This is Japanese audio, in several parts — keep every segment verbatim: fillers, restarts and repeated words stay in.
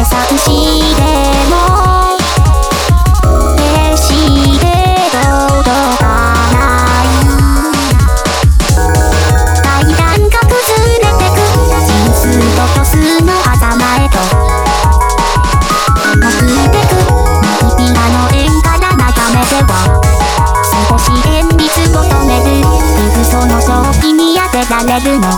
計算しても決して届かない階段が崩れてく真数と虚数の狭間へと目でく右ピアノ円から眺めては少し現実求めるすぐその正気に当てられるの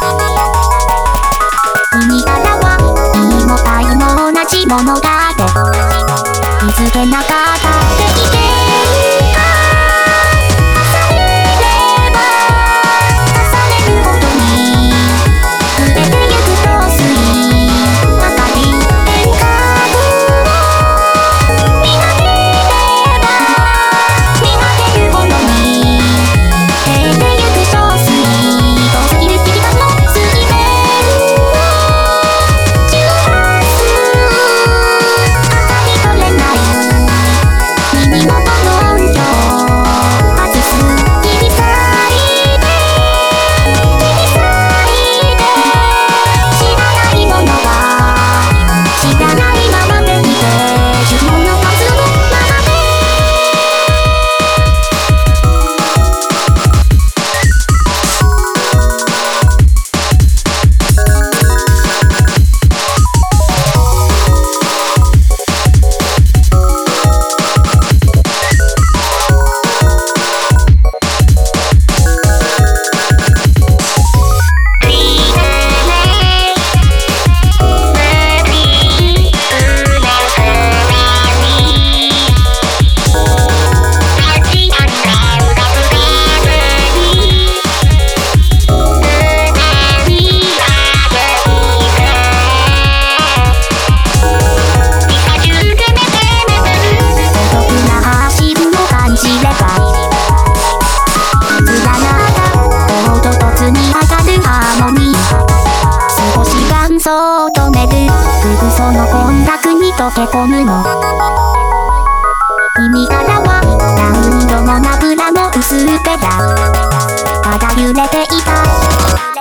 君からはいいも愛も同じものだって気づけなかった経験が重ねれば重ねるほどに触れてゆくと薄い明かり変化を見上げれば見上げるほどに消えてゆく小水遠すぎる時間の水面そう止めるすぐその混濁に溶け込むの君からは何度もナブラも薄っぺらただ揺れていた